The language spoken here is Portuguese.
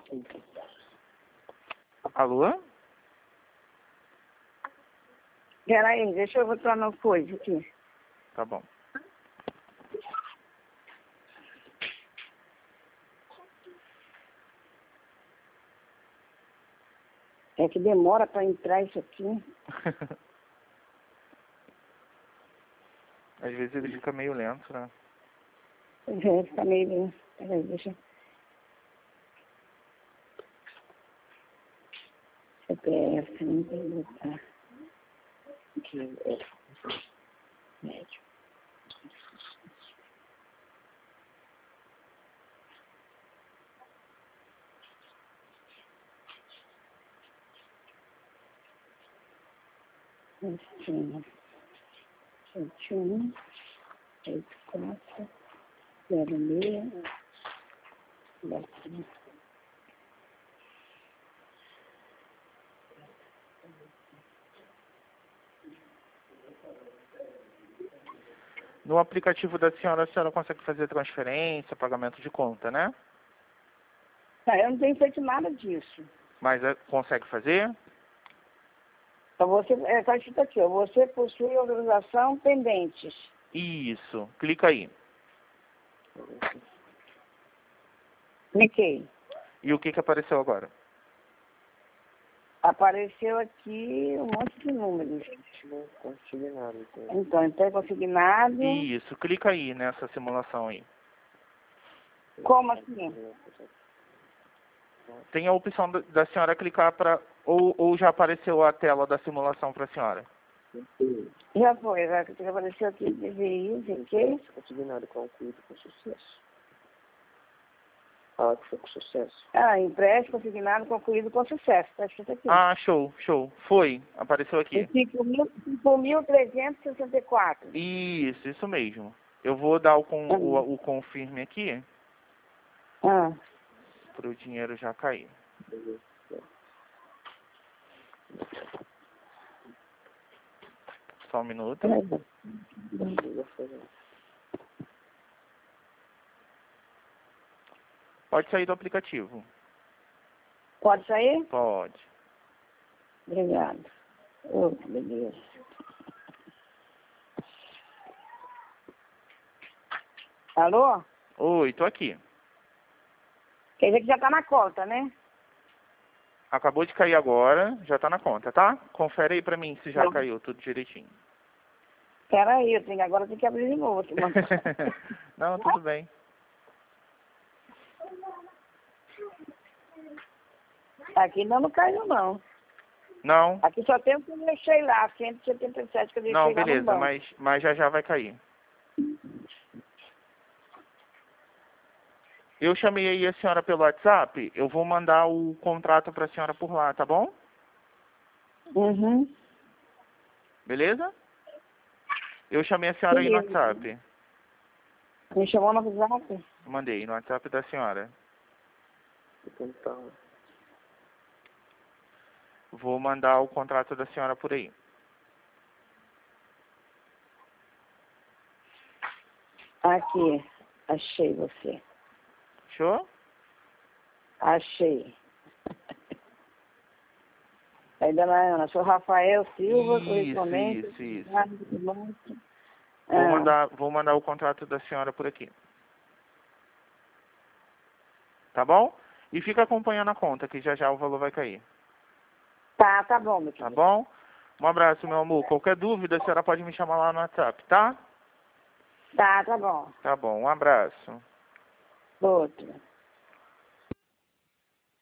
Alô? Peraí, deixa eu botar uma coisa aqui. Tá bom. É que demora para entrar isso aqui. Às vezes ele fica meio lento, né? É, fica meio... Peraí, deixa... CPF, não tem que botar. Aqui, médio. Cristina. 71, 84, 06, 10. No aplicativo da senhora, a senhora consegue fazer transferência, pagamento de conta, né? Tá, eu não tenho feito nada disso. Mas consegue fazer? Então você, tá escrito aqui, ó, você possui autorização pendentes. Isso. Clica aí. Cliquei. E o que apareceu agora? Apareceu aqui um monte de números. Então, é consignado. Isso. Clica aí nessa simulação aí. Como assim? Tem a opção da senhora clicar para... Ou já apareceu a tela da simulação para a senhora? Já foi, já que apareceu aqui, DVI, VQ. Consignado concluído com sucesso. Fala que foi com sucesso. Ah, empréstimo consignado concluído com sucesso. Está escrito aqui. Ah, show, show. Foi. Apareceu aqui. 5.364. Isso mesmo. Eu vou dar o confirme aqui Ah. para o dinheiro já cair. Só um minuto. Pode sair do aplicativo. Pode sair? Pode. Obrigado. Oh, beleza. Alô? Oi, tô aqui. Quer dizer que já está na conta, né? Acabou de cair agora, já tá na conta, tá? Confere aí pra mim se já caiu tudo direitinho. Peraí, agora eu tenho que abrir de novo. Não, tudo bem. Aqui não caiu, não. Não? Aqui só tem o que eu deixei lá, 177 que eu deixei Não, lá no beleza, banco. mas já vai cair. Eu chamei aí a senhora pelo WhatsApp, eu vou mandar o contrato pra senhora por lá, tá bom? Uhum. Beleza? Eu chamei a senhora aí no WhatsApp. Me chamou no WhatsApp? Mandei no WhatsApp da senhora. Vou mandar o contrato da senhora por aí. Aqui, achei você. Show? Achei. Aí, dona Ana, sou Rafael Silva, correspondente. Isso. Ah. Vou mandar o contrato da senhora por aqui. Tá bom? E fica acompanhando a conta, que já o valor vai cair. Tá bom, meu querido. Tá bom? Um abraço, meu amor. Qualquer dúvida, a senhora pode me chamar lá no WhatsApp, tá? Tá bom. Tá bom, um abraço. Outro.